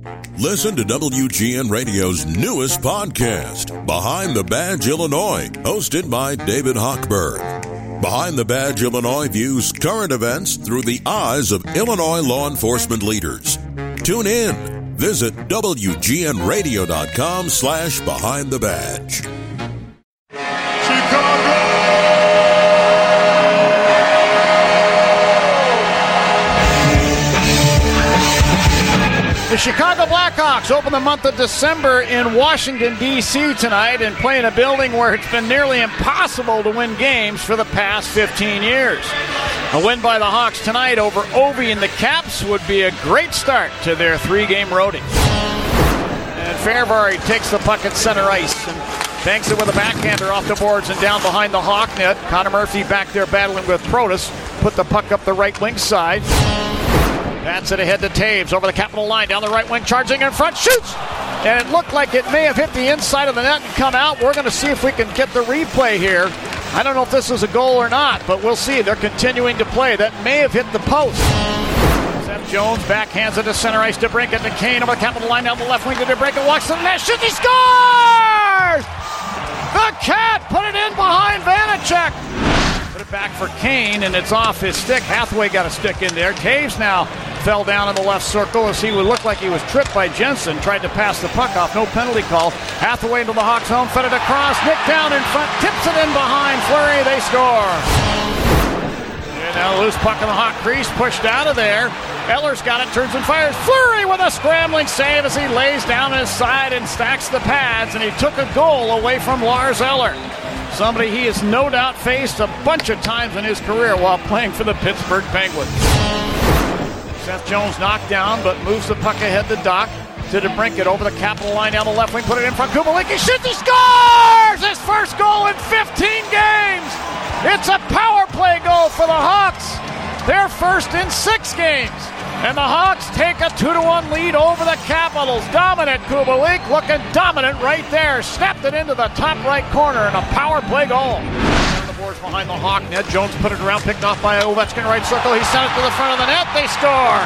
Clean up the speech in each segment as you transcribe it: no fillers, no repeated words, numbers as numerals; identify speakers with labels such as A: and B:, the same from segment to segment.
A: Listen to WGN Radio's newest podcast, Behind the Badge Illinois, hosted by David Hochberg. Behind the Badge Illinois views current events through the eyes of Illinois law enforcement leaders. Tune in. Visit WGNRadio.com/Behind the Badge.
B: The Chicago Blackhawks open the month of December in Washington, D.C. tonight and play in a building where it's been nearly impossible to win games for the past 15 years. A win by the Hawks tonight over Ovi and the Caps would be a great start to their 3-game roadie. And Fairbury takes the puck at center ice and banks it with a backhander off the boards and down behind the Hawk net. Connor Murphy back there battling with Protas. Put the puck up the right wing side. That's it ahead to Taves over the Capital line, down the right wing, charging in front, shoots! And it looked like it may have hit the inside of the net and come out. We're going to see if we can get the replay here. I don't know if this is a goal or not, but we'll see. They're continuing to play. That may have hit the post. Seth Jones backhands it to center ice to DeBrincat to Kane over the Capital line, down the left wing to DeBrincat, walks to the net, shoots, he scores! The Cat put it in behind Vanacek. Put it back for Kane, and it's off his stick. Hathaway got a stick in there. Taves now fell down in the left circle as he would look like he was tripped by Jensen. Tried to pass the puck off. No penalty call. Hathaway into the Hawks' zone. Fed it across. Nick down in front. Tips it in behind. Fleury. They score. And now loose puck in the Hawk crease. Pushed out of there. Eller's got it. Turns and fires. Fleury with a scrambling save as he lays down his side and stacks the pads. And he took a goal away from Lars Eller. Somebody he has no doubt faced a bunch of times in his career while playing for the Pittsburgh Penguins. Seth Jones knocked down, but moves the puck ahead to Doc. To DeBrincat over the Capital line down the left wing. Put it in front. Kubaliki shoots. He scores! His first goal in 15 games! It's a power play goal for the Hawks. Their first in 6 games. And the Hawks take a 2-1 lead over the Capitals. Dominant Kubalik, looking dominant right there. Snapped it into the top right corner and a power play goal. On the boards behind the Hawk net. Jones put it around, picked off by Ovechkin, right circle. He sent it to the front of the net. They score.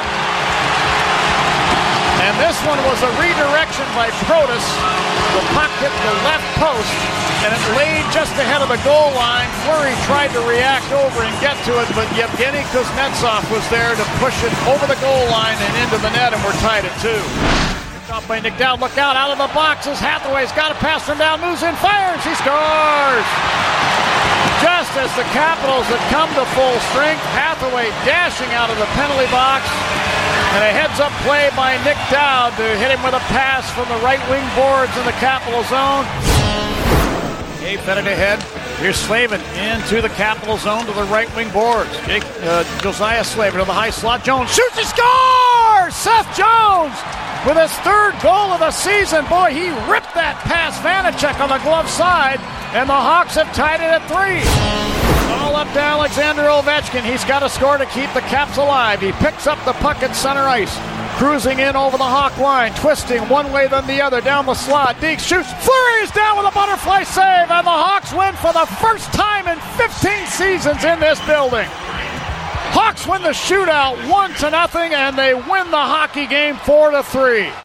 B: And this one was a redirection by Protas. The puck hit the left post, and it laid just ahead of the goal line. Fleury tried to react over and get to it, but Yevgeny Kuznetsov was there to push it over the goal line and into the net, and we're tied at 2. Picked off by Nick Dowd. Look out of the boxes. Hathaway's got a pass from down, moves in, fires. He scores! Just as the Capitals had come to full strength, Hathaway dashing out of the penalty box. And a heads-up play by Nick Dowd to hit him with a pass from the right wing boards in the Capital zone. Gabe fed it ahead. Here's Slavin into the Capital zone to the right wing boards. Josiah Slavin to the high slot. Jones shoots, he scores! Seth Jones with his 3rd goal of the season. Boy, he ripped that past Vanacek on the glove side, and the Hawks have tied it at 3. All up to Alexander Ovechkin. He's got to score to keep the Caps alive. He picks up the puck at center ice. Cruising in over the Hawk line. Twisting one way then the other. Down the slot. Deeks shoots. Fleury is down with a butterfly save. And the Hawks win for the first time in 15 seasons in this building. Hawks win the shootout 1-0. And they win the hockey game 4-3.